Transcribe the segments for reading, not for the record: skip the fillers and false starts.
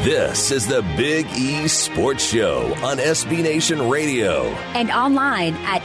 This is the Big E Sports Show on SB Nation Radio. And online at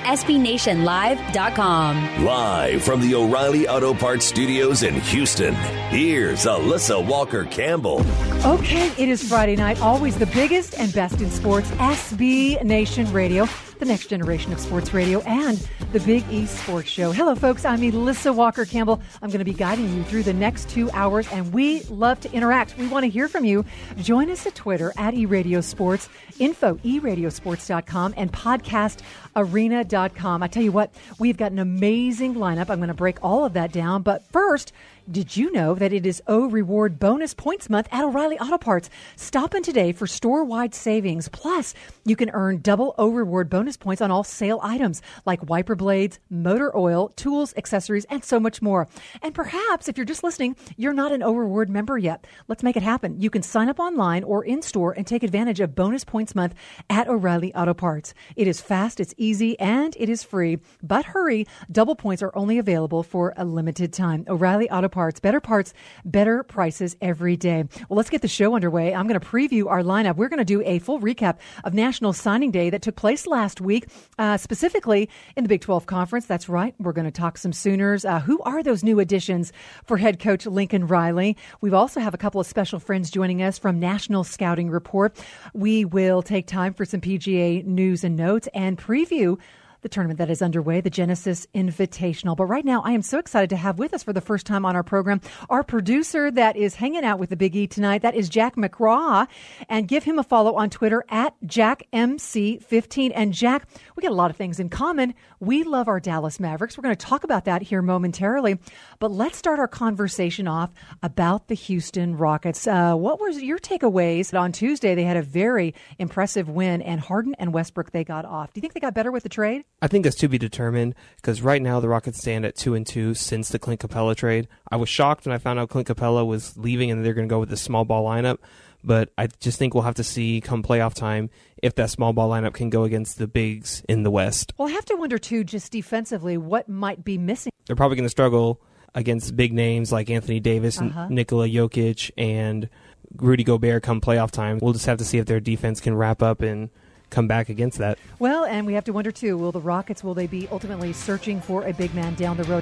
SBNationLive.com. Live from the O'Reilly Auto Parts Studios in Houston, here's Alyssa Walker-Campbell. Okay, it is Friday night. Always the biggest and best in sports. SB Nation Radio, the next generation of sports radio, and the Big E Sports Show. Hello, folks. I'm Alyssa Walker-Campbell. I'm going to be guiding you through the next 2 hours, and we love to interact. We want to hear from you. Join us at Twitter at eRadioSports, info eRadioSports.com, and podcastarena.com. I tell you what, we've got an amazing lineup. I'm going to break all of that down. But first, did you know that it is O Reward Bonus Points Month at O'Reilly Auto Parts? Stop in today for store-wide savings. Plus, you can earn double O Reward bonus points on all sale items like wiper blades, motor oil, tools, accessories, and so much more. And perhaps, if you're just listening, you're not an O Reward member yet. Let's make it happen. You can sign up online or in-store and take advantage of Bonus Points Month at O'Reilly Auto Parts. It is fast, it's easy, and it is free. But hurry, double points are only available for a limited time. O'Reilly Auto Parts, better prices every day. Well, let's get the show underway. I'm going to preview our lineup. We're going to do a full recap of National Signing Day that took place last week, specifically in the Big 12 Conference. That's right. We're going to talk some Sooners. Who are those new additions for head coach Lincoln Riley? We also have a couple of special friends joining us from National Scouting Report. We will take time for some PGA news and notes and preview the tournament that is underway, the Genesis Invitational. But right now, I am so excited to have with us for the first time on our program our producer that is hanging out with the Big E tonight. That is Jack McGraw. And give him a follow on Twitter at JackMC15. And Jack, we got a lot of things in common. We love our Dallas Mavericks. We're going to talk about that here momentarily. But let's start our conversation off about the Houston Rockets. What was your takeaways? On Tuesday, they had a very impressive win, and Harden and Westbrook, they got off. Do you think they got better with the trade? I think that's to be determined, because right now the Rockets stand at 2-2 since the Clint Capella trade. I was shocked when I found out Clint Capella was leaving and they're going to go with the small ball lineup, but I just think we'll have to see come playoff time if that small ball lineup can go against the bigs in the West. Well, I have to wonder, too, just defensively, what might be missing. They're probably going to struggle against big names like Anthony Davis, Nikola Jokic, and Rudy Gobert come playoff time. We'll just have to see if their defense can wrap up and come back against that. Well, and we have to wonder, too, will they be ultimately searching for a big man down the road?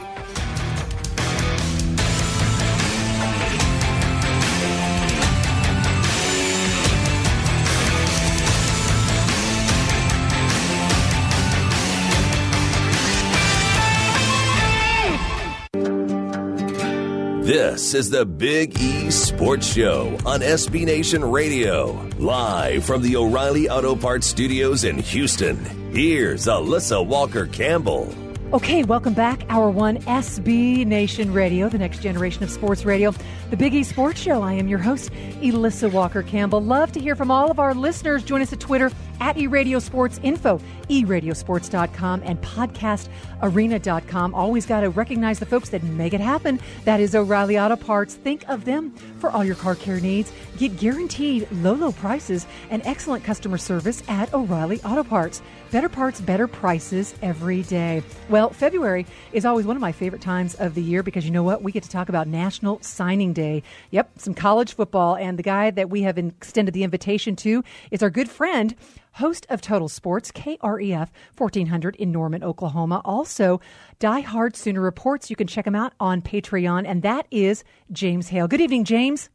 This is the Big E Sports Show on SB Nation Radio. Live from the O'Reilly Auto Parts Studios in Houston, here's Alyssa Walker-Campbell. Okay, welcome back. Hour 1, SB Nation Radio, the next generation of sports radio, the Big E Sports Show. I am your host, Alyssa Walker-Campbell. Love to hear from all of our listeners. Join us at Twitter at eRadioSports, info eRadioSports.com, and podcastarena.com. Always got to recognize the folks that make it happen. That is O'Reilly Auto Parts. Think of them for all your car care needs. Get guaranteed low prices and excellent customer service at O'Reilly Auto Parts. Better parts, better prices every day. Well, February is always one of my favorite times of the year because you know what? We get to talk about National Signing Day. Yep, some college football. And the guy that we have extended the invitation to is our good friend, host of Total Sports, KREF 1400 in Norman, Oklahoma. Also, Die Hard Sooner Reports. You can check him out on Patreon. And that is James Hale. Good evening, James.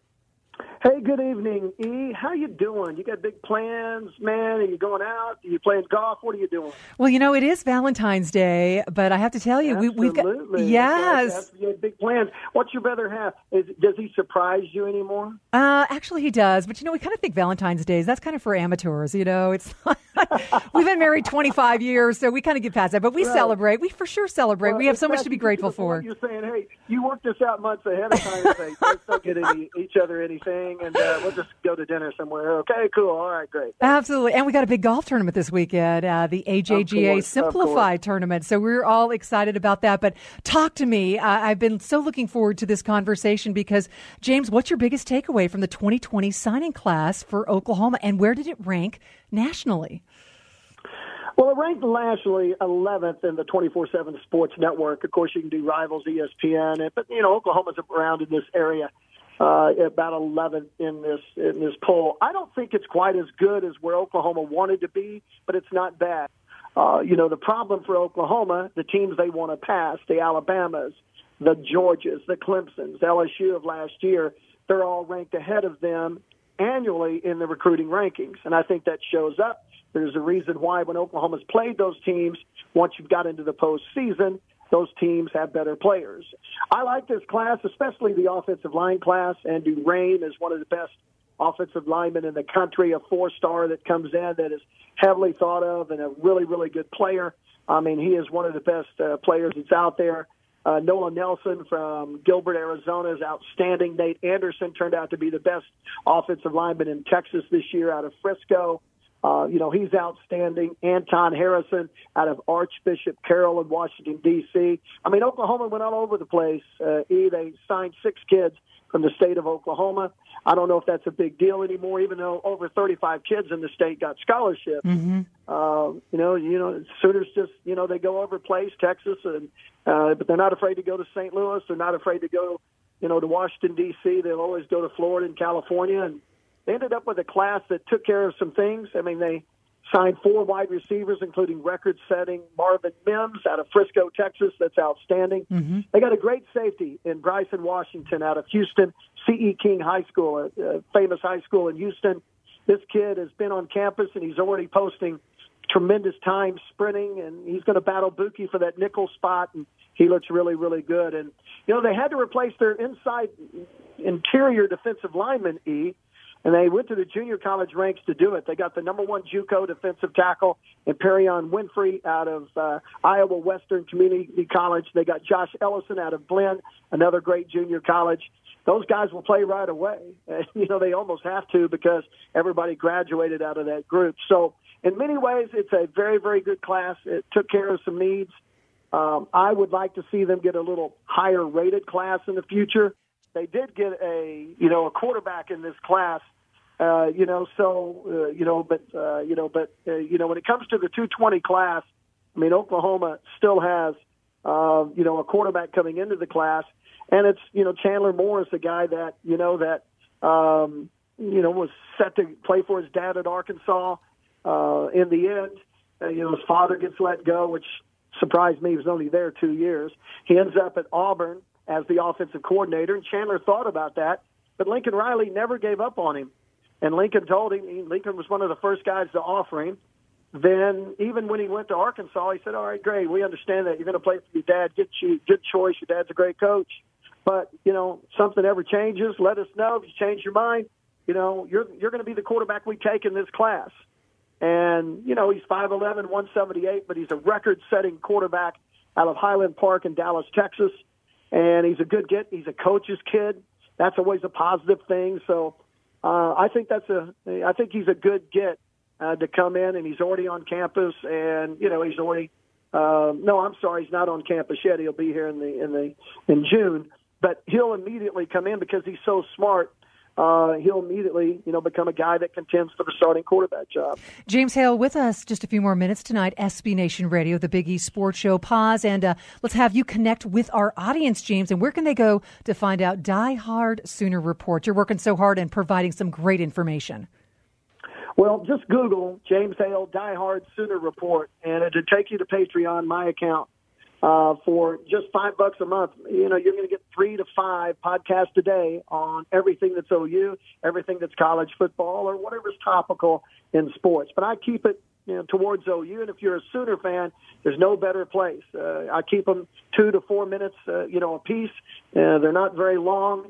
Hey, good evening, E. How you doing? You got big plans, man? Are you going out? Are you playing golf? What are you doing? Well, you know, it is Valentine's Day, but I have to tell you, we've got... Yes. You have big plans. What's your better half? Does he surprise you anymore? Actually, he does. But, you know, we kind of think Valentine's Day, that's kind of for amateurs, you know. It's we've been married 25 years, so we kind of get past that. But we celebrate. We for sure celebrate. Well, we have so much to be grateful for. You're saying, hey, you worked this out months ahead of time and say, let's not get each other anything, and we'll just go to dinner somewhere. Okay, cool. All right, great. Absolutely. And we got a big golf tournament this weekend, the AJGA Simplified tournament. So we're all excited about that. But talk to me. I've been so looking forward to this conversation because, James, what's your biggest takeaway from the 2020 signing class for Oklahoma, and where did it rank nationally? Well, it ranked nationally 11th in the 24/7 Sports Network. Of course, you can do Rivals, ESPN, but, you know, Oklahoma's around in this area. about 11th in this poll. I don't think it's quite as good as where Oklahoma wanted to be, but it's not bad. The problem for Oklahoma, the teams they want to pass, the Alabamas, the Georgias, the Clemsons, LSU of last year, they're all ranked ahead of them annually in the recruiting rankings, and I think that shows up. There's a reason why when Oklahoma's played those teams, once you've got into the postseason, those teams have better players. I like this class, especially the offensive line class. Andrew Rain is one of the best offensive linemen in the country, a 4-star that comes in that is heavily thought of and a really, really good player. I mean, he is one of the best players that's out there. Noah Nelson from Gilbert, Arizona is outstanding. Nate Anderson turned out to be the best offensive lineman in Texas this year out of Frisco. He's outstanding. Anton Harrison out of Archbishop Carroll in Washington, D.C. I mean, Oklahoma went all over the place. They signed 6 kids from the state of Oklahoma. I don't know if that's a big deal anymore, even though over 35 kids in the state got scholarships. Mm-hmm. Sooners just, they go over place, Texas, and but they're not afraid to go to St. Louis. They're not afraid to go, to Washington, D.C. They'll always go to Florida and California, and they ended up with a class that took care of some things. I mean, they signed 4 wide receivers, including record-setting Marvin Mims out of Frisco, Texas. That's outstanding. Mm-hmm. They got a great safety in Bryson Washington out of Houston, C.E. King High School, a famous high school in Houston. This kid has been on campus, and he's already posting tremendous time sprinting, and he's going to battle Buki for that nickel spot, and he looks really, really good. And, they had to replace their interior defensive lineman, and they went to the junior college ranks to do it. They got the number 1 JUCO defensive tackle in Perion Winfrey out of Iowa Western Community College. They got Josh Ellison out of Glenn, another great junior college. Those guys will play right away. They almost have to because everybody graduated out of that group. So in many ways, it's a very, very good class. It took care of some needs. I would like to see them get a little higher rated class in the future. They did get a quarterback in this class, but when it comes to the 220 class, I mean, Oklahoma still has, a quarterback coming into the class, and it's, Chandler Moore is the guy that, was set to play for his dad at Arkansas. In the end, his father gets let go, which surprised me. He was only there 2 years. He ends up at Auburn as the offensive coordinator, and Chandler thought about that, but Lincoln Riley never gave up on him. And Lincoln told him, Lincoln was one of the first guys to offer him. Then even when he went to Arkansas, he said, all right, great, we understand that. You're going to play for your dad. Good choice. Your dad's a great coach. But, something ever changes, let us know. If you change your mind, you're going to be the quarterback we take in this class. And, he's 5'11", 178, but he's a record-setting quarterback out of Highland Park in Dallas, Texas. And he's a good get. He's a coach's kid. That's always a positive thing. So I think he's a good get to come in, and he's already on campus. And he's already. He's not on campus yet. He'll be here in June. But he'll immediately come in because he's so smart. He'll immediately, become a guy that contends for the starting quarterback job. James Hale with us just a few more minutes tonight. SB Nation Radio, the Big East Sports Show. Pause and let's have you connect with our audience, James. And where can they go to find out Die Hard Sooner Report? You're working so hard and providing some great information. Well, just Google James Hale Die Hard Sooner Report, and it'll take you to Patreon, my account. For just $5 a month, you're going to get 3 to 5 podcasts a day on everything that's OU, everything that's college football, or whatever's topical in sports. But I keep it towards OU, and if you're a Sooner fan, there's no better place. I keep them 2 to 4 minutes, a piece. They're not very long.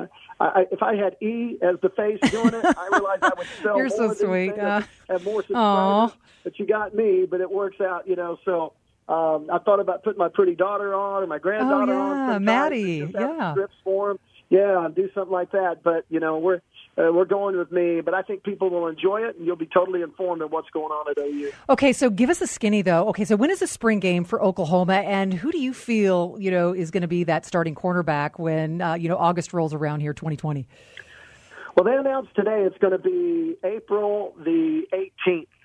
If I had E as the face doing it, I realize I would sell You're more. So sweet. Have more subscribers. But you got me. But it works out, so. I thought about putting my pretty daughter on or my granddaughter on. Maddie. Yeah, scripts for them. Yeah, do something like that. But we're going with me. But I think people will enjoy it, and you'll be totally informed of what's going on at OU. Okay, so give us a skinny though. Okay, so when is the spring game for Oklahoma, and who do you feel is going to be that starting cornerback when August rolls around here, 2020? Well, they announced today it's going to be April the 18th.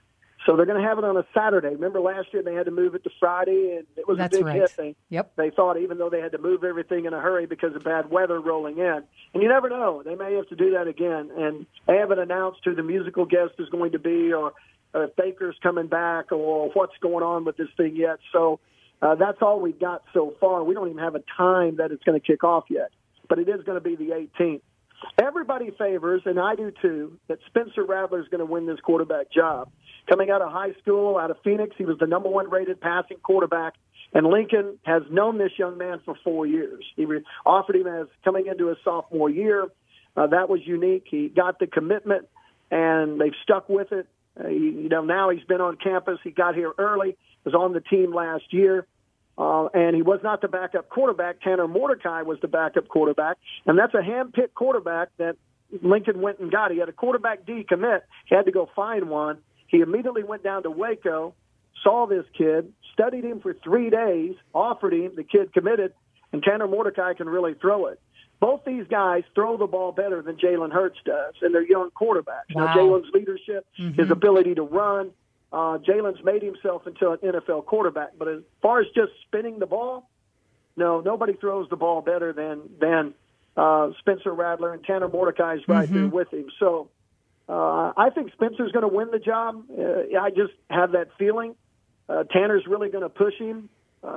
So they're going to have it on a Saturday. Remember last year they had to move it to Friday, and it was That's a big right. hit. Yep. They thought even though they had to move everything in a hurry because of bad weather rolling in. And you never know. They may have to do that again. And they haven't announced who the musical guest is going to be or if Baker's coming back or what's going on with this thing yet. So that's all we've got so far. We don't even have a time that it's going to kick off yet. But it is going to be the 18th. Everybody favors, and I do too, that Spencer Rattler is going to win this quarterback job. Coming out of high school, out of Phoenix, he was the number one rated passing quarterback, and Lincoln has known this young man for 4 years. He offered him as coming into his sophomore year. That was unique. He got the commitment, and they've stuck with it. Now he's been on campus. He got here early, was on the team last year. And he was not the backup quarterback. Tanner Mordecai was the backup quarterback. And that's a hand-picked quarterback that Lincoln went and got. He had a quarterback D commit. He had to go find one. He immediately went down to Waco, saw this kid, studied him for 3 days, offered him. The kid committed, and Tanner Mordecai can really throw it. Both these guys throw the ball better than Jalen Hurts does, and they're young quarterbacks. Wow. Now, Jalen's leadership, his ability to run, Jalen's made himself into an NFL quarterback. But as far as just spinning the ball, no, nobody throws the ball better than Spencer Rattler, and Tanner Mordecai is right there with him. So I think Spencer's going to win the job. I just have that feeling. Tanner's really going to push him.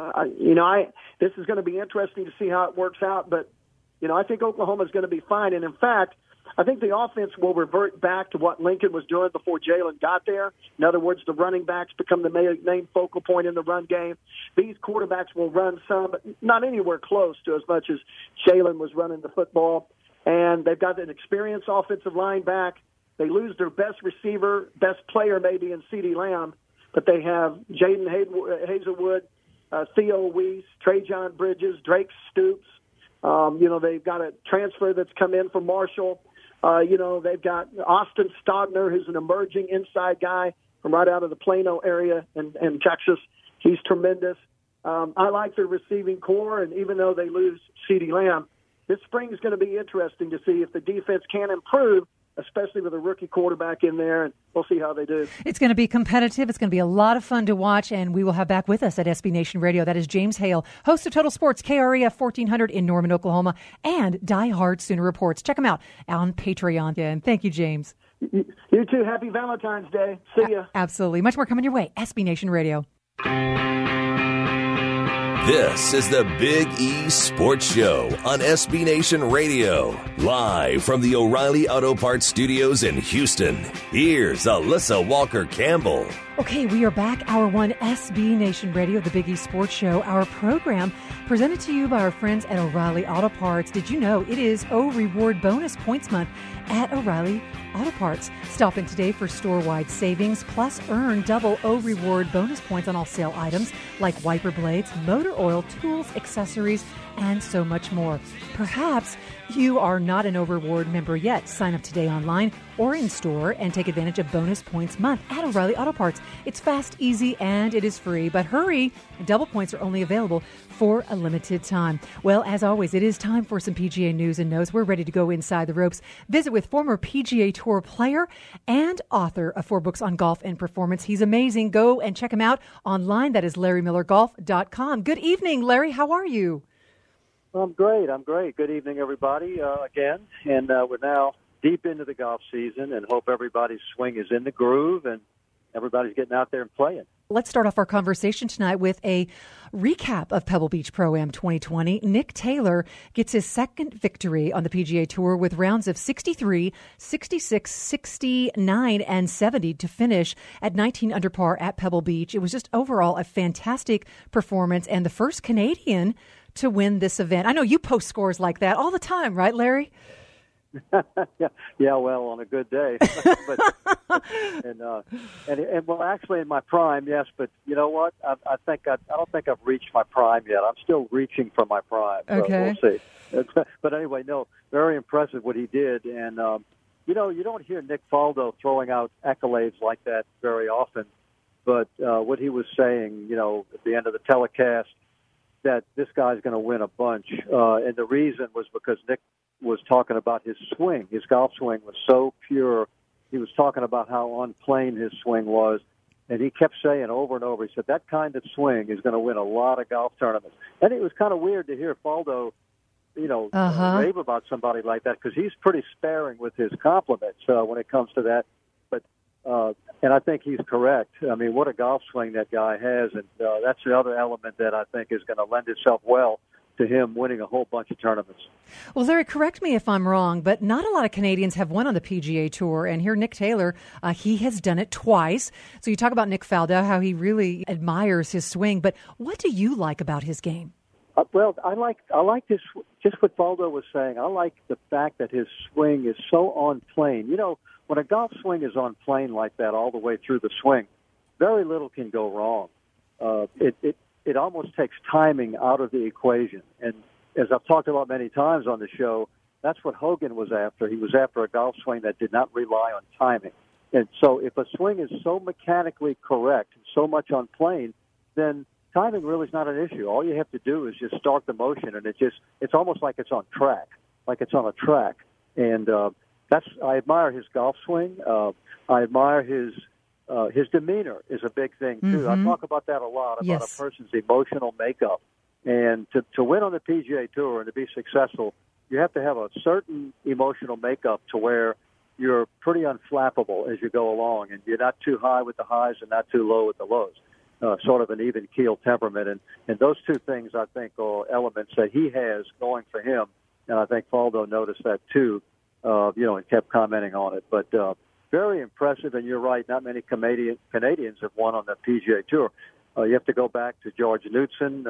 This is going to be interesting to see how it works out. But, I think Oklahoma's going to be fine. And, in fact, I think the offense will revert back to what Lincoln was doing before Jalen got there. In other words, the running backs become the main focal point in the run game. These quarterbacks will run some, but not anywhere close to as much as Jalen was running the football. And they've got an experienced offensive line back. They lose their best receiver, best player maybe in CeeDee Lamb, but they have Jaden Hazelwood, Theo Weiss, Trajan Bridges, Drake Stoops. They've got a transfer that's come in from Marshall. They've got Austin Stogner, who's an emerging inside guy from right out of the Plano area in Texas. He's tremendous. I like their receiving core, and even though they lose CeeDee Lamb, this spring is going to be interesting to see if the defense can improve, especially with a rookie quarterback in there, and we'll see how they do. It's going to be competitive. It's going to be a lot of fun to watch, and we will have back with us at SB Nation Radio. That is James Hale, host of Total Sports, KREF 1400 in Norman, Oklahoma, and Die Hard Sooner Reports. Check him out on Patreon. And thank you, James. You too. Happy Valentine's Day. See ya. Absolutely. Much more coming your way. SB Nation Radio. This is the Big E Sports Show on SB Nation Radio. Live from the O'Reilly Auto Parts Studios in Houston. Here's Alyssa Walker-Campbell. Okay, we are back. Hour 1, SB Nation Radio, the Big E Sports Show. Our program presented to you by our friends at O'Reilly Auto Parts. Did you know it is O Reward Bonus Points Month at O'Reilly Auto Parts? Stop in today for store-wide savings, plus earn double O Reward bonus points on all sale items like wiper blades, motor oil, tools, accessories, and so much more. Perhaps you are not an O Reward member yet. Sign up today online or in store and take advantage of Bonus Points Month at O'Reilly Auto Parts. It's fast, easy, and it is free. But hurry, double points are only available for a limited time. Well, as always, it is time for some PGA news and notes. We're ready to go inside the ropes. Visit with former PGA Tour player and author of 4 books on golf and performance. He's amazing. Go and check him out online. That is LarryMillerGolf.com. Good evening, Larry. How are you? I'm great. Good evening, everybody, again. And we're now deep into the golf season and hope everybody's swing is in the groove and everybody's getting out there and playing. Let's start off our conversation tonight with a recap of Pebble Beach Pro-Am 2020. Nick Taylor gets his second victory on the PGA Tour with rounds of 63, 66, 69, and 70 to finish at 19 under par at Pebble Beach. It was just overall a fantastic performance and the first Canadian to win this event. I know you post scores like that all the time, right, Larry? yeah, well, on a good day. and well, actually, in my prime, yes. But you know what? I don't think I've reached my prime yet. I'm still reaching for my prime. Okay. So we'll see. But anyway, no, very impressive what he did. And you don't hear Nick Faldo throwing out accolades like that very often. But what he was saying, at the end of the telecast, that this guy's going to win a bunch. And the reason was because Nick was talking about his swing. His golf swing was so pure. He was talking about how on plane his swing was. And he kept saying over and over, he said, that kind of swing is going to win a lot of golf tournaments. And it was kind of weird to hear Faldo, rave about somebody like that, because he's pretty sparing with his compliments when it comes to that. But and I think he's correct. I mean, what a golf swing that guy has, and that's the other element that I think is going to lend itself well to him winning a whole bunch of tournaments. Well, Larry, correct me if I'm wrong, but not a lot of Canadians have won on the PGA Tour. And here, Nick Taylor, he has done it twice. So you talk about Nick Faldo, how he really admires his swing. But what do you like about his game? Well, I like this. Just what Faldo was saying. I like the fact that his swing is so on plane. You know, when a golf swing is on plane like that all the way through the swing, very little can go wrong. It almost takes timing out of the equation. And as I've talked about many times on the show, that's what Hogan was after. He was after a golf swing that did not rely on timing. And so if a swing is so mechanically correct, so much on plane, then timing really is not an issue. All you have to do is just start the motion, and it's almost like it's on track, like it's on a track. And I admire his golf swing. I admire his demeanor is a big thing, too. Mm-hmm. I talk about that a lot, about Yes. a person's emotional makeup. And to win on the PGA Tour and to be successful, you have to have a certain emotional makeup to where you're pretty unflappable as you go along, and you're not too high with the highs and not too low with the lows. Sort of an even keel temperament. And those two things, I think, are elements that he has going for him. And I think Faldo noticed that, too, and kept commenting on it. But very impressive, and you're right, not many Canadians have won on the PGA Tour. You have to go back to George Knudson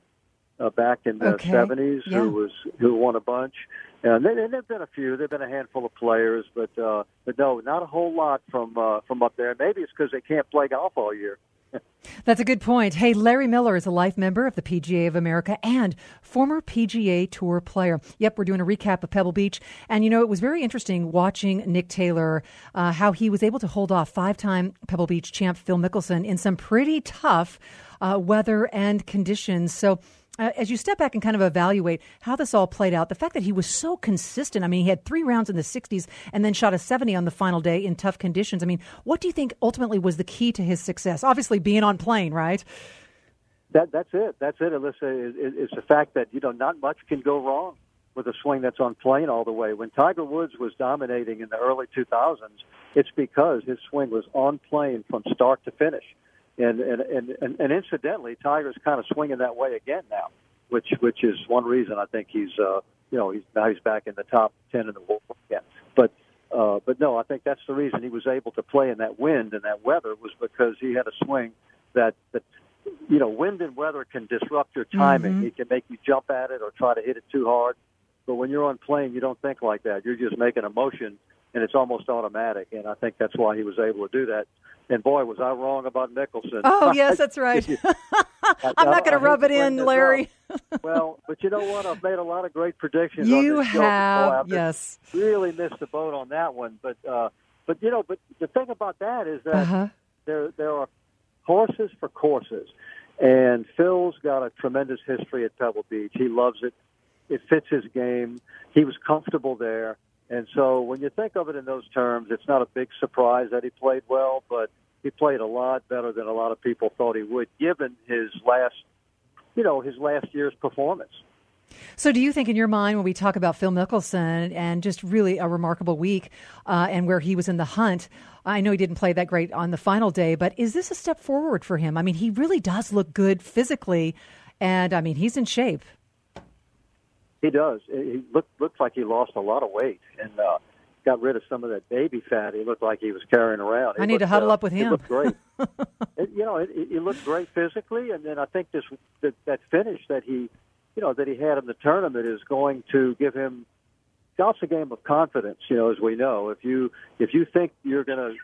back in the 70s, who won a bunch. And there have been a few. There have been a handful of players, but no, not a whole lot from up there. Maybe it's because they can't play golf all year. That's a good point. Hey, Larry Miller is a life member of the PGA of America and former PGA Tour player. Yep, we're doing a recap of Pebble Beach. And, it was very interesting watching Nick Taylor, how he was able to hold off five-time Pebble Beach champ Phil Mickelson in some pretty tough weather and conditions. So as you step back and kind of evaluate how this all played out, the fact that he was so consistent, I mean, he had 3 rounds in the 60s and then shot a 70 on the final day in tough conditions. I mean, what do you think ultimately was the key to his success? Obviously being on plane, right? That's it. That's it, Alyssa. It's the fact that, not much can go wrong with a swing that's on plane all the way. When Tiger Woods was dominating in the early 2000s, it's because his swing was on plane from start to finish. And incidentally, Tiger's kind of swinging that way again now, which is one reason I think he's back in the top 10 in the world again. But no, I think that's the reason he was able to play in that wind and that weather was because he had a swing that wind and weather can disrupt your timing. Mm-hmm. It can make you jump at it or try to hit it too hard. But when you're on plane, you don't think like that. You're just making a motion, and it's almost automatic. And I think that's why he was able to do that. And boy, was I wrong about Mickelson. Oh, yes, that's right. I'm not going to rub it in, Larry. Well, but you know what? I've made a lot of great predictions. You on this have, show. yes. Really missed the boat on that one. But the thing about that is that there are horses for courses. And Phil's got a tremendous history at Pebble Beach. He loves it. It fits his game. He was comfortable there. And so when you think of it in those terms, it's not a big surprise that he played well, but he played a lot better than a lot of people thought he would, given his last year's performance. So do you think in your mind when we talk about Phil Mickelson and just really a remarkable week and where he was in the hunt, I know he didn't play that great on the final day, but is this a step forward for him? I mean, he really does look good physically, and, I mean, he's in shape. He does. He looks like he lost a lot of weight and got rid of some of that baby fat he looked like he was carrying around. I need to huddle up with him. He looked great. He looked great physically, and then I think that finish that he had in the tournament is going to give him. Golf's a game of confidence, as we know. If you think you're gonna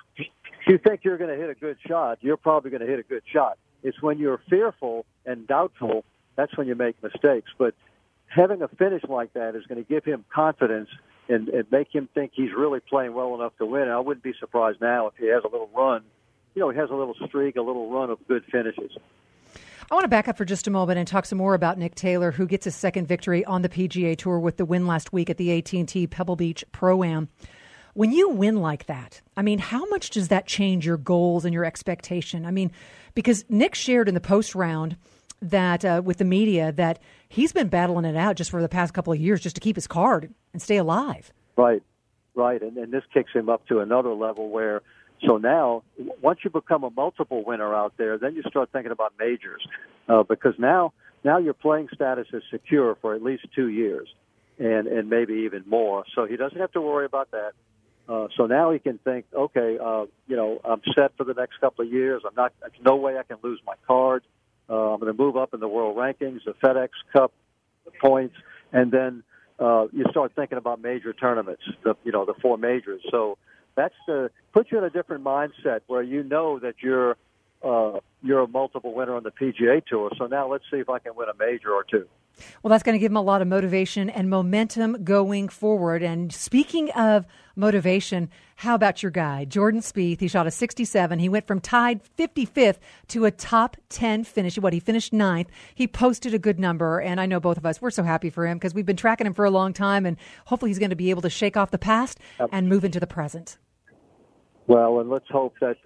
hit a good shot, you're probably going to hit a good shot. It's when you're fearful and doubtful that's when you make mistakes. But having a finish like that is going to give him confidence and make him think he's really playing well enough to win. And I wouldn't be surprised now if he has a little run. He has a little streak, a little run of good finishes. I want to back up for just a moment and talk some more about Nick Taylor, who gets his second victory on the PGA Tour with the win last week at the AT&T Pebble Beach Pro-Am. When you win like that, I mean, how much does that change your goals and your expectation? I mean, because Nick shared in the post round that with the media that he's been battling it out just for the past couple of years just to keep his card and stay alive. Right. And this kicks him up to another level where, so now, once you become a multiple winner out there, then you start thinking about majors because now your playing status is secure for at least 2 years and maybe even more. So he doesn't have to worry about that. So now he can think, okay, I'm set for the next couple of years. There's no way I can lose my card. I'm going to move up in the world rankings, the FedEx Cup points, and then you start thinking about major tournaments, the 4 majors. So that's puts you in a different mindset where you know that you're a multiple winner on the PGA Tour. So now let's see if I can win a major or 2. Well, that's going to give him a lot of motivation and momentum going forward. And speaking of motivation, how about your guy, Jordan Spieth? He shot a 67. He went from tied 55th to a top 10 finish. He finished 9th. He posted a good number, and I know both of us, we're so happy for him because we've been tracking him for a long time, and hopefully he's going to be able to shake off the past and move into the present. Well, and let's hope that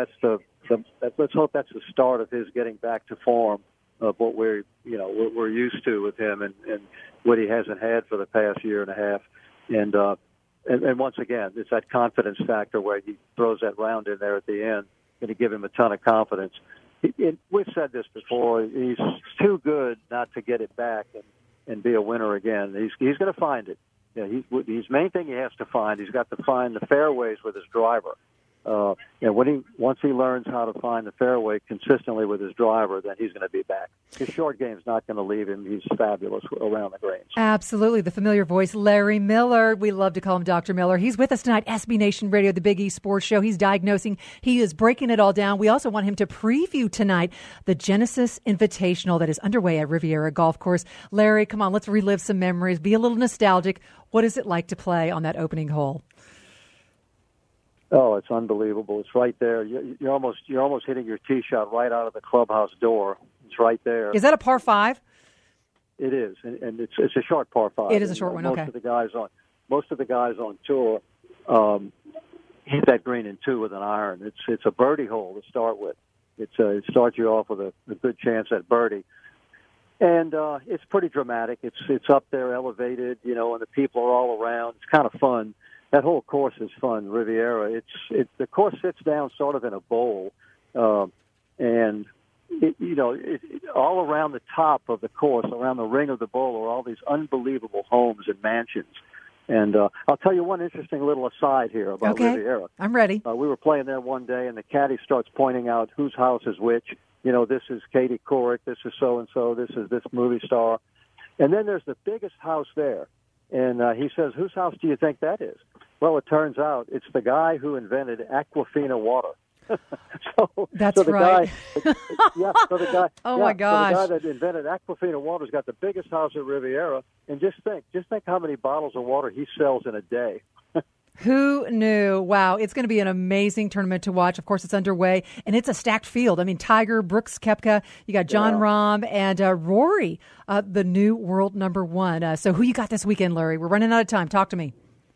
let's hope that's the start of his getting back to form of what we're used to with him and what he hasn't had for the past year and a half. And once again, it's that confidence factor where he throws that round in there at the end, going to give him a ton of confidence. We've said this before. He's too good not to get it back and be a winner again. He's going to find it. His main thing he has to find. He's got to find the fairways with his driver. Once he learns how to find the fairway consistently with his driver, then he's going to be back. His short game's not going to leave him. He's fabulous around the greens. Absolutely. The familiar voice, Larry Miller. We love to call him Dr. Miller. He's with us tonight, SB Nation Radio, the Big E Sports Show. He's diagnosing. He is breaking it all down. We also want him to preview tonight the Genesis Invitational that is underway at Riviera Golf Course. Larry, come on, let's relive some memories. Be a little nostalgic. What is it like to play on that opening hole? Oh, it's unbelievable. It's right there. You're almost hitting your tee shot right out of the clubhouse door. It's right there. Is that a par 5? It is, and it's a short par 5. It is a short one. Okay. Most of the guys on tour hit that green in 2 with an iron. It's a birdie hole to start with. It starts you off with a good chance at birdie, and it's pretty dramatic. It's up there, elevated, and the people are all around. It's kind of fun. That whole course is fun, Riviera. The course sits down sort of in a bowl, and all around the top of the course, around the ring of the bowl, are all these unbelievable homes and mansions. And I'll tell you one interesting little aside here about Riviera. I'm ready. We were playing there one day, and the caddy starts pointing out whose house is which. This is Katie Couric, this is so-and-so, this is this movie star. And then there's the biggest house there. And he says, whose house do you think that is? Well, it turns out it's the guy who invented Aquafina water. That's right. So the guy, my gosh. So the guy that invented Aquafina water's got the biggest house at Riviera. And just think how many bottles of water he sells in a day. Who knew? Wow, it's going to be an amazing tournament to watch. Of course, it's underway, and it's a stacked field. I mean, Tiger, Brooks Koepka, you got John Rahm, and Rory, the new world number 1. So who you got this weekend, Larry? We're running out of time. Talk to me.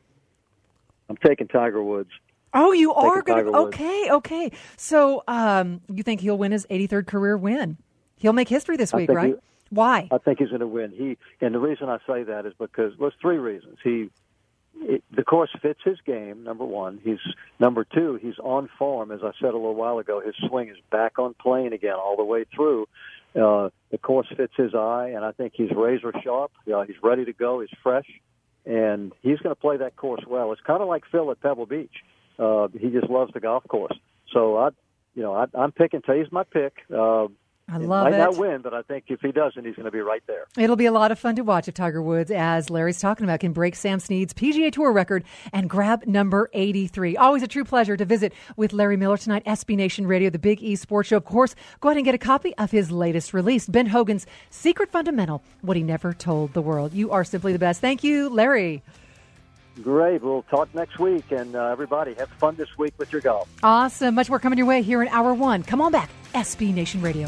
I'm taking Tiger Woods. Oh, you are going to? Okay. So you think he'll win his 83rd career win? He'll make history this week, right? Why? I think he's going to win. And the reason I say that is because, there's 3 reasons. The course fits his game, number 1. Number 2, he's on form. As I said a little while ago, his swing is back on plane again all the way through. The course fits his eye, and I think he's razor sharp. He's ready to go. He's fresh, and he's going to play that course well. It's kind of like Phil at Pebble Beach. He just loves the golf course. So I'm picking. He's my pick. I love it. Might not win, but I think if he doesn't, he's going to be right there. It'll be a lot of fun to watch if Tiger Woods, as Larry's talking about, can break Sam Snead's PGA Tour record and grab number 83. Always a true pleasure to visit with Larry Miller tonight, SB Nation Radio, the Big E Sports Show. Of course, go ahead and get a copy of his latest release, Ben Hogan's Secret Fundamental, What He Never Told the World. You are simply the best. Thank you, Larry. Great. We'll talk next week, and everybody have fun this week with your golf. Awesome. Much more coming your way here in Hour 1. Come on back, SB Nation Radio.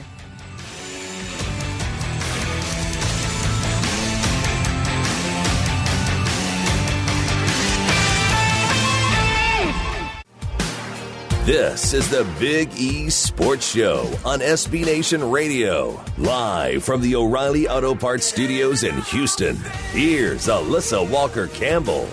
This is the Big E Sports Show on SB Nation Radio. Live from the O'Reilly Auto Parts Studios in Houston. Here's Alyssa Walker-Campbell.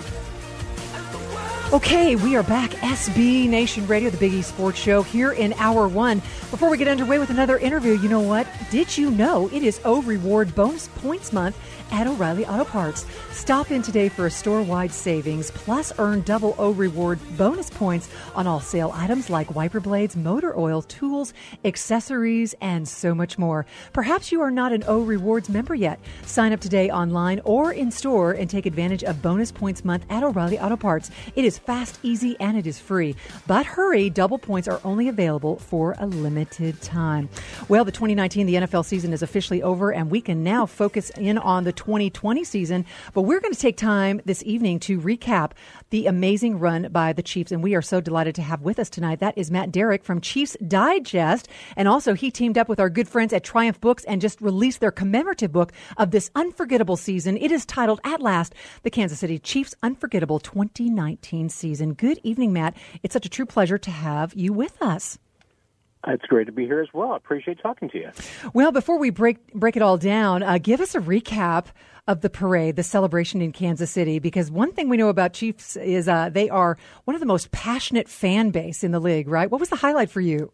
Okay, we are back. SB Nation Radio, the Big E Sports Show, here in Hour 1. Before we get underway with another interview, you know what? Did you know it is O Reward Bonus Points Month at O'Reilly Auto Parts? Stop in today for a store-wide savings, plus earn double O Reward bonus points on all sale items like wiper blades, motor oil, tools, accessories, and so much more. Perhaps you are not an O Rewards member yet. Sign up today online or in store and take advantage of Bonus Points Month at O'Reilly Auto Parts. It is fast, easy, and it is free. But hurry, double points are only available for a limited time. Well, the 2019, the NFL season is officially over, and we can now focus in on the 2020 season. But we're going to take time this evening to recap the amazing run by the Chiefs, and we are so delighted to have with us tonight. That is Matt Derrick from Chiefs Digest, and also he teamed up with our good friends at Triumph Books and just released their commemorative book of this unforgettable season. It is titled, at last, The Kansas City Chiefs Unforgettable 2019 Season. Good evening, Matt. It's such a true pleasure to have you with us. It's great to be here as well. I appreciate talking to you. Well, before we break it all down, give us a recap of the parade, the celebration in Kansas City, because one thing we know about Chiefs is they are one of the most passionate fan base in the league, right? What was the highlight for you?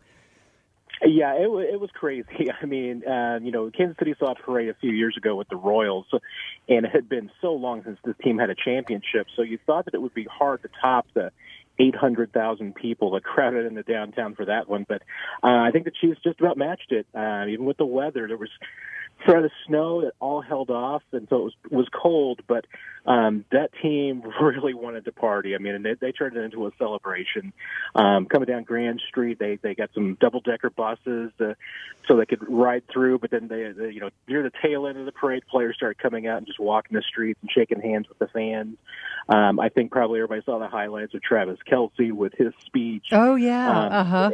Yeah, it was crazy. I mean, Kansas City saw a parade a few years ago with the Royals, and it had been so long since this team had a championship, so you thought that it would be hard to top the 800,000 people that crowded into downtown for that one. But I think the Chiefs just about matched it. Even with the weather, there was sort of snow that all held off, and so it was cold, but that team really wanted to party. I mean, and they turned it into a celebration. Coming down Grand Street, they got some double-decker buses so they could ride through, but then they near the tail end of the parade, players started coming out and just walking the streets and shaking hands with the fans. I think probably everybody saw the highlights of Travis Kelce with his speech. Oh, yeah.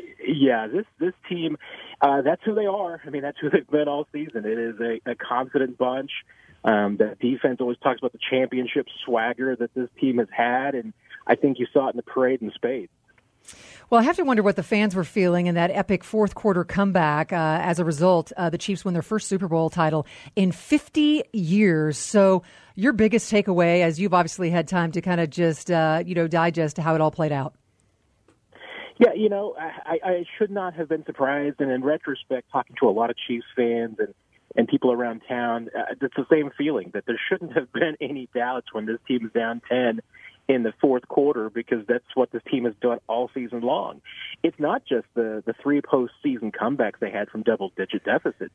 This team, that's who they are. I mean, that's who they've been all season. It is a confident bunch. The defense always talks about the championship swagger that this team has had, and I think you saw it in the parade in spades. Well, I have to wonder what the fans were feeling in that epic fourth quarter comeback. As a result, the Chiefs won their first Super Bowl title in 50 years. So your biggest takeaway, as you've obviously had time to kind of just, digest how it all played out. Yeah, I should not have been surprised. And in retrospect, talking to a lot of Chiefs fans and people around town, it's the same feeling that there shouldn't have been any doubts when this team is down 10 in the fourth quarter, because that's what this team has done all season long. It's not just the three postseason comebacks they had from double-digit deficits.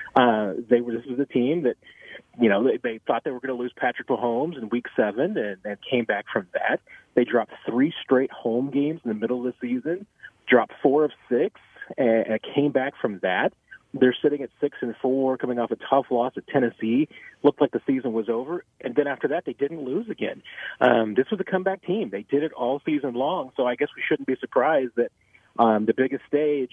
This was a team that, they thought they were going to lose Patrick Mahomes in Week 7 and came back from that. They dropped 3 straight home games in the middle of the season, dropped 4 of 6, and came back from that. They're sitting at 6-4, coming off a tough loss at Tennessee. Looked like the season was over, and then after that, they didn't lose again. This was a comeback team. They did it all season long, so I guess we shouldn't be surprised that the biggest stage,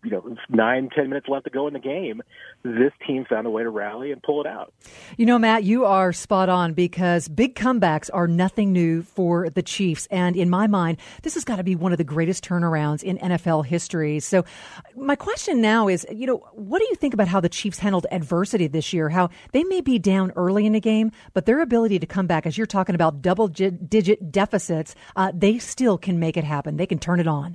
9-10 minutes left to go in the game, this team found a way to rally and pull it out. Matt, you are spot on, because big comebacks are nothing new for the Chiefs. And in my mind, this has got to be one of the greatest turnarounds in NFL history. So my question now is, what do you think about how the Chiefs handled adversity this year? How they may be down early in the game, but their ability to come back, as you're talking about double-digit deficits, they still can make it happen. They can turn it on.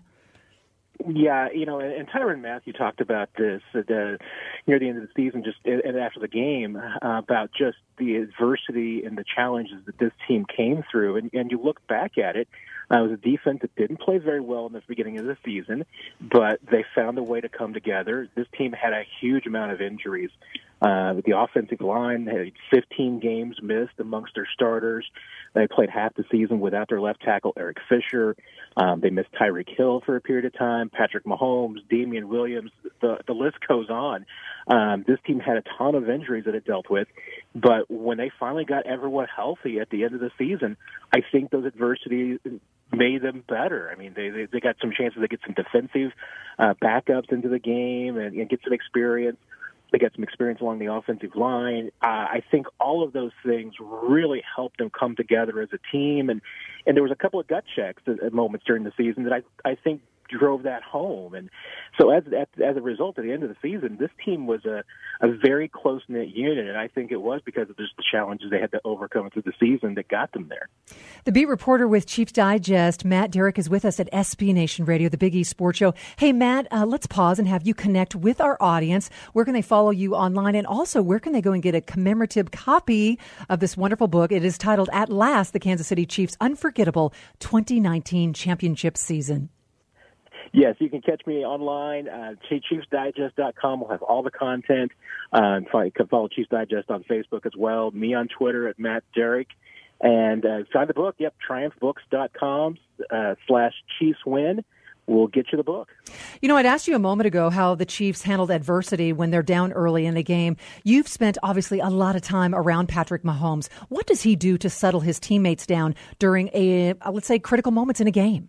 Yeah, and Tyrann Mathieu talked about this near the end of the season, just and after the game, about just the adversity and the challenges that this team came through. And you look back at it, it was a defense that didn't play very well in the beginning of the season, but they found a way to come together. This team had a huge amount of injuries. The offensive line had 15 games missed amongst their starters. They played half the season without their left tackle, Eric Fisher. They missed Tyreek Hill for a period of time, Patrick Mahomes, Damian Williams. The list goes on. This team had a ton of injuries that it dealt with, but when they finally got everyone healthy at the end of the season, I think those adversities made them better. I mean, they got some chances to get some defensive backups into the game and get some experience. They got some experience along the offensive line. I think all of those things really helped them come together as a team. And there was a couple of gut checks at moments during the season that I think drove that home. And so as a result, at the end of the season, this team was a very close-knit unit, and I think it was because of just the challenges they had to overcome through the season that got them there. The beat reporter with Chiefs Digest, Matt Derrick, is with us at SB Nation Radio, the Big East Sports Show. Hey, Matt, let's pause and have you connect with our audience. Where can they follow you online? And also, where can they go and get a commemorative copy of this wonderful book? It is titled, At Last, the Kansas City Chiefs' Unforgettable 2019 Championship Season. Yes, you can catch me online. ChiefsDigest.com will have all the content. You can follow Chiefs Digest on Facebook as well. Me on Twitter at Matt Derrick. And find the book. Yep, triumphbooks.com/ChiefsWin. We'll get you the book. You know, I'd asked you a moment ago how the Chiefs handled adversity when they're down early in the game. You've spent, obviously, a lot of time around Patrick Mahomes. What does he do to settle his teammates down during, let's say, critical moments in a game?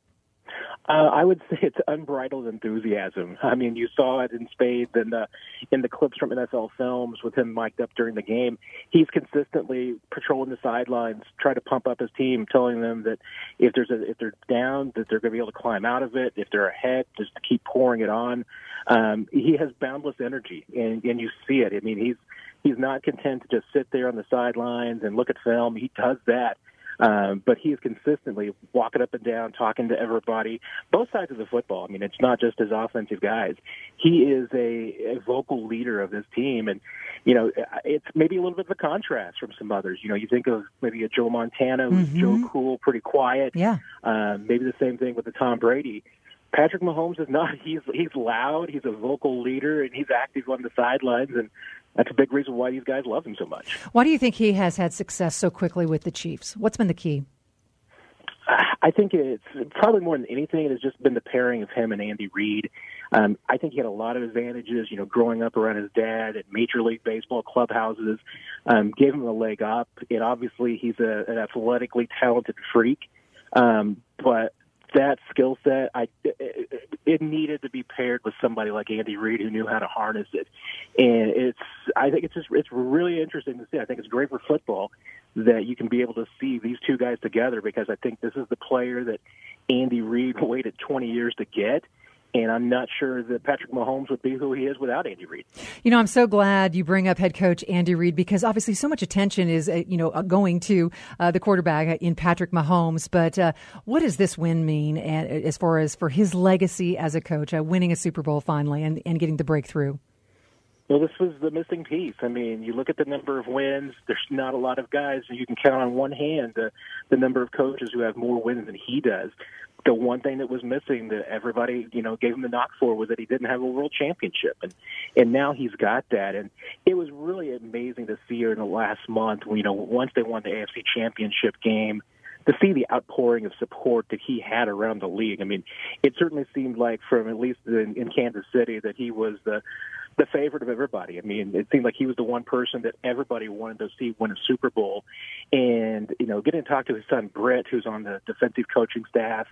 I would say it's unbridled enthusiasm. I mean, you saw it in spades and in the clips from NFL Films with him mic'd up during the game. He's consistently patrolling the sidelines, trying to pump up his team, telling them that if they're down, that they're going to be able to climb out of it. If they're ahead, just to keep pouring it on. He has boundless energy, and you see it. I mean, he's not content to just sit there on the sidelines and look at film. He does that. But he is consistently walking up and down, talking to everybody, both sides of the football. I mean, it's not just his offensive guys. He is a vocal leader of this team. And, you know, it's maybe a little bit of a contrast from some others. You know, you think of maybe a Joe Montana, who's Joe Cool, pretty quiet. Yeah. Maybe the same thing with the Tom Brady. Patrick Mahomes is not. He's loud. He's a vocal leader, and he's active on the sidelines. And that's a big reason why these guys love him so much. Why do you think he has had success so quickly with the Chiefs? What's been the key? I think it's probably more than anything, it has just been the pairing of him and Andy Reid. I think he had a lot of advantages, you know, growing up around his dad at Major League Baseball clubhouses, gave him a leg up. And obviously he's an athletically talented freak. But that skill set, it needed to be paired with somebody like Andy Reid who knew how to harness it. And I think it's really interesting to see. I think it's great for football that you can be able to see these two guys together, because I think this is the player that Andy Reid waited 20 years to get. And I'm not sure that Patrick Mahomes would be who he is without Andy Reid. You know, I'm so glad you bring up head coach Andy Reid, because obviously so much attention is, going to the quarterback in Patrick Mahomes. But what does this win mean as far as for his legacy as a coach, winning a Super Bowl finally and getting the breakthrough? Well, this was the missing piece. I mean, you look at the number of wins, there's not a lot of guys. You can count on one hand the number of coaches who have more wins than he does. The one thing that was missing that everybody, gave him the knock for was that he didn't have a world championship. And now he's got that. And it was really amazing to see her in the last month, once they won the AFC championship game, to see the outpouring of support that he had around the league. I mean, it certainly seemed like, from at least in Kansas City, that he was the favorite of everybody. I mean, it seemed like he was the one person that everybody wanted to see win a Super Bowl. And, getting to talk to his son, Britt, who's on the defensive coaching staff,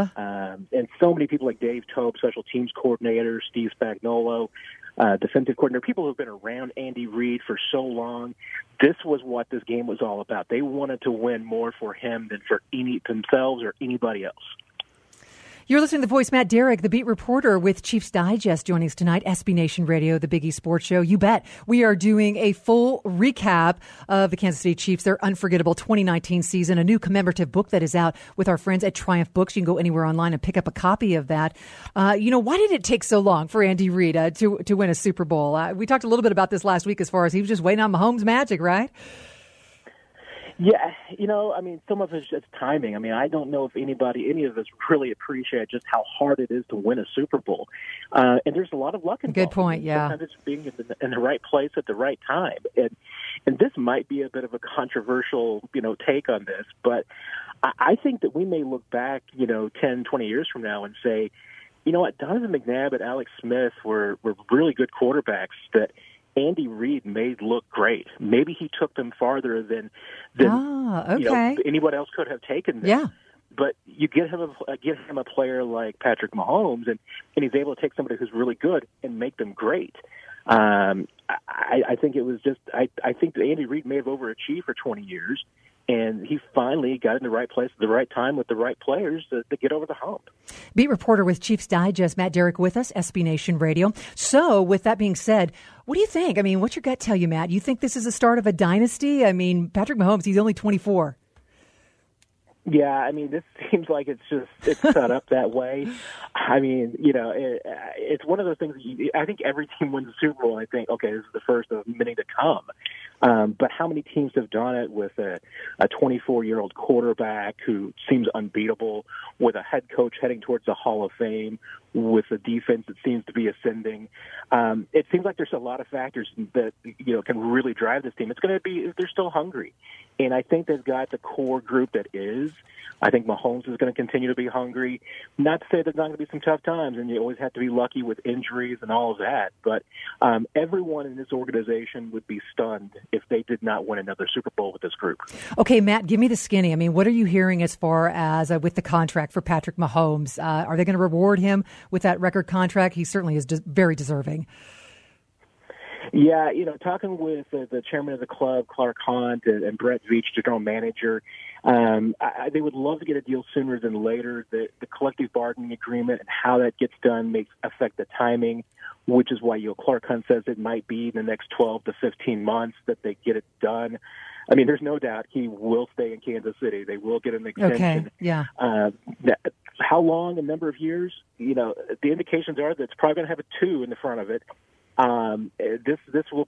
and so many people like Dave Tope, special teams coordinator, Steve Spagnuolo, defensive coordinator, people who've been around Andy Reid for so long. This was what this game was all about. They wanted to win more for him than for themselves or anybody else. You're listening to The Voice, Matt Derrick, the beat reporter with Chiefs Digest, joining us tonight, SB Nation Radio, the Big East Sports Show. You bet. We are doing a full recap of the Kansas City Chiefs, their unforgettable 2019 season, a new commemorative book that is out with our friends at Triumph Books. You can go anywhere online and pick up a copy of that. Why did it take so long for Andy Reid to win a Super Bowl? We talked a little bit about this last week as far as he was just waiting on Mahomes' magic, right? Yeah, some of it's just timing. I mean, I don't know if any of us really appreciate just how hard it is to win a Super Bowl. And there's a lot of luck involved. Good point, yeah. Sometimes it's being in the right place at the right time. And this might be a bit of a controversial, take on this, but I think that we may look back, 10, 20 years from now and say, you know what, Donovan McNabb and Alex Smith were really good quarterbacks that Andy Reid made look great. Maybe he took them farther than anyone else could have taken them. Yeah. But you get him a player like Patrick Mahomes, and he's able to take somebody who's really good and make them great. And I think it was just I think that Andy Reid may have overachieved for 20 years, and he finally got in the right place at the right time with the right players to get over the hump. Beat reporter with Chiefs Digest, Matt Derrick, with us, SB Nation Radio. So, with that being said, what do you think? I mean, what's your gut tell you, Matt? You think this is the start of a dynasty? I mean, Patrick Mahomes, he's only 24. Yeah, I mean, this seems like it's set up that way. I mean, it's one of those things. I think every team wins the Super Bowl. I think, okay, this is the first of many to come. But how many teams have done it with a 24-year-old quarterback who seems unbeatable, with a head coach heading towards the Hall of Fame, with a defense that seems to be ascending? It seems like there's a lot of factors that can really drive this team. It's going to be they're still hungry, and I think they've got the core group that is. I think Mahomes is going to continue to be hungry. Not to say there's not going to be some tough times, and you always have to be lucky with injuries and all of that. But everyone in this organization would be stunned if they did not win another Super Bowl with this group. Okay, Matt, give me the skinny. I mean, what are you hearing as far as with the contract for Patrick Mahomes? Are they going to reward him with that record contract? He certainly is very deserving. Yeah, talking with the chairman of the club, Clark Hunt, and Brett Veach, the general manager, they would love to get a deal sooner than later. The collective bargaining agreement and how that gets done may affect the timing, which is why Clark Hunt says it might be in the next 12 to 15 months that they get it done. I mean, there's no doubt he will stay in Kansas City. They will get an extension. Okay, yeah. How long, a number of years? The indications are that it's probably going to have a 2 in the front of it. This will.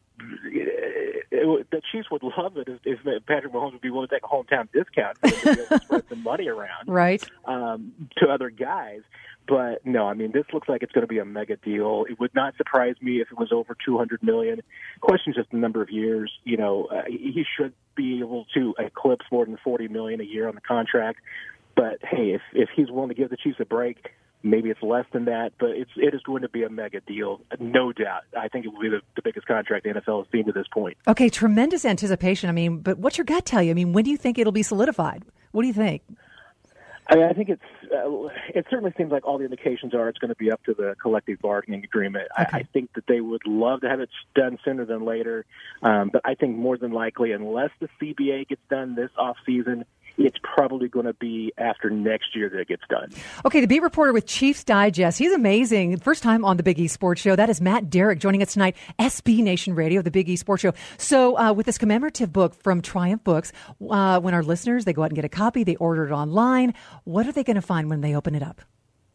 The Chiefs would love it if Patrick Mahomes would be willing to take a hometown discount to be able to spread some money around, right, to other guys. But no, I mean, this looks like it's going to be a mega deal. It would not surprise me if it was over $200 million. Question just the number of years. He should be able to eclipse more than $40 million a year on the contract. But hey, if he's willing to give the Chiefs a break, maybe it's less than that, but it is going to be a mega deal, no doubt. I think it will be the biggest contract the NFL has seen to this point. Okay, tremendous anticipation. I mean, but what's your gut tell you? I mean, when do you think it'll be solidified? What do you think? I think it certainly seems like all the indications are it's going to be up to the collective bargaining agreement. Okay. I think that they would love to have it done sooner than later, but I think more than likely, unless the CBA gets done this offseason, it's probably going to be after next year that it gets done. Okay, the beat reporter with Chiefs Digest. He's amazing. First time on the Big E Sports Show. That is Matt Derrick joining us tonight, SB Nation Radio, the Big E Sports Show. So with this commemorative book from Triumph Books, when our listeners, they go out and get a copy, they order it online, what are they going to find when they open it up?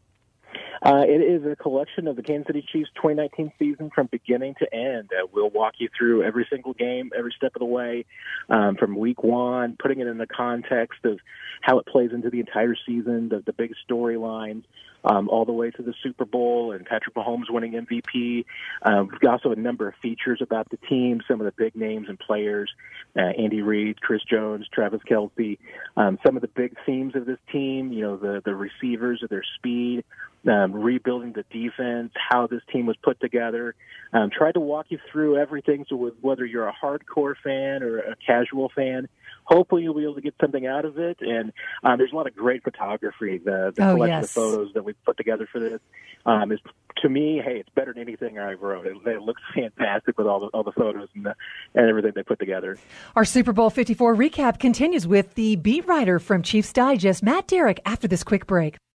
It is a collection of the Kansas City Chiefs 2019 season from beginning to end. We'll walk you through every single game, every step of the way, from week one, putting it in the context of how it plays into the entire season, the big storylines, all the way to the Super Bowl and Patrick Mahomes winning MVP. We've got also a number of features about the team, some of the big names and players, Andy Reid, Chris Jones, Travis Kelce, some of the big themes of this team, the receivers, their speed, rebuilding the defense, how this team was put together. Tried to walk you through everything, so whether you're a hardcore fan or a casual fan, hopefully you'll be able to get something out of it. And there's a lot of great photography. The collection of photos that we put together for this is, to me, hey, it's better than anything I wrote. It looks fantastic with all the photos and everything they put together. Our Super Bowl 54 recap continues with the beat writer from Chiefs Digest, Matt Derrick, after this quick break.